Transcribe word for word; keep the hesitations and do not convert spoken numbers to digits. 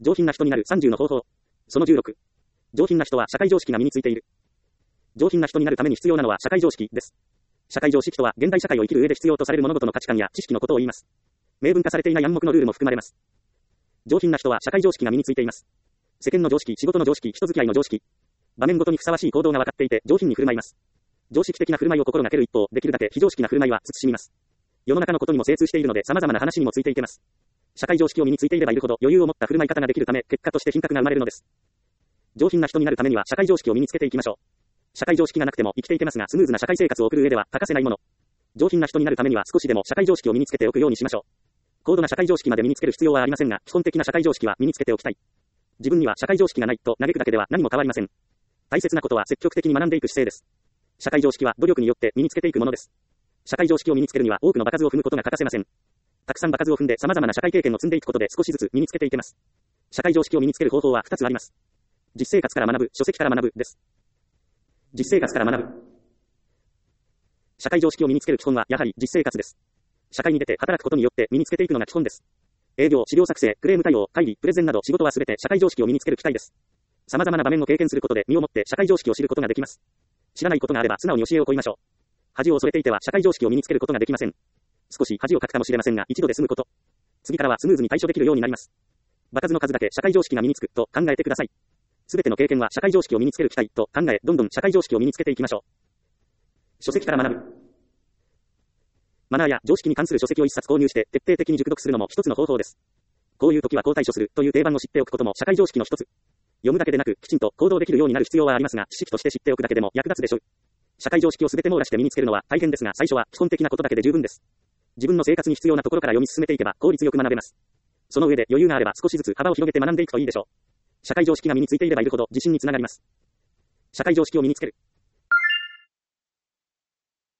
上品な人になるさんじゅうの方法。そのじゅうろく。上品な人は社会常識が身についている。上品な人になるために必要なのは社会常識です。社会常識とは現代社会を生きる上で必要とされる物事の価値観や知識のことを言います。明文化されていない暗黙のルールも含まれます。上品な人は社会常識が身についています。世間の常識、仕事の常識、人付き合いの常識。場面ごとにふさわしい行動が分かっていて上品に振る舞います。常識的な振る舞いを心がける一方、できるだけ非常識な振る舞いは慎みます。世の中のことにも精通しているので様々な話にもついていけます。社会常識を身についていればいるほど余裕を持った振る舞い方ができるため、結果として品格が生まれるのです。上品な人になるためには社会常識を身につけていきましょう。社会常識がなくても生きていけますが、スムーズな社会生活を送る上では欠かせないもの。上品な人になるためには少しでも社会常識を身につけておくようにしましょう。高度な社会常識まで身につける必要はありませんが、基本的な社会常識は身につけておきたい。自分には社会常識がないと嘆くだけでは何も変わりません。大切なことは積極的に学んでいく姿勢です。社会常識は努力によって身につけていくものです。社会常識を身につけるには多くの場数を踏むことが欠かせません。たくさん場数を踏んで様々な社会経験を積んでいくことで少しずつ身につけていけます。社会常識を身につける方法はふたつあります。実生活から学ぶ、書籍から学ぶです。実生活から学ぶ。社会常識を身につける基本はやはり実生活です。社会に出て働くことによって身につけていくのが基本です。営業、資料作成、クレーム対応、会議、プレゼンなど仕事はすべて社会常識を身につける機会です。様々な場面を経験することで身をもって社会常識を知ることができます。知らないことがあれば素直に教えを請いましょう。恥を恐れていては社会常識を身につけることができません。少し恥をかくかもしれませんが一度で済むこと。次からはスムーズに対処できるようになります。場数の数だけ社会常識が身につくと考えてください。すべての経験は社会常識を身につける機会と考え、どんどん社会常識を身につけていきましょう。書籍から学ぶ。マナーや常識に関する書籍を一冊購入して徹底的に熟読するのも一つの方法です。こういう時はこう対処するという定番を知っておくことも社会常識の一つ。読むだけでなくきちんと行動できるようになる必要はありますが、知識として知っておくだけでも役立つでしょう。社会常識をすべて網羅して身につけるのは大変ですが、最初は基本的なことだけで十分です。自分の生活に必要なところから読み進めていけば効率よく学べます。その上で余裕があれば少しずつ幅を広げて学んでいくといいでしょう。社会常識が身についていればいるほど自信につながります。社会常識を身につける。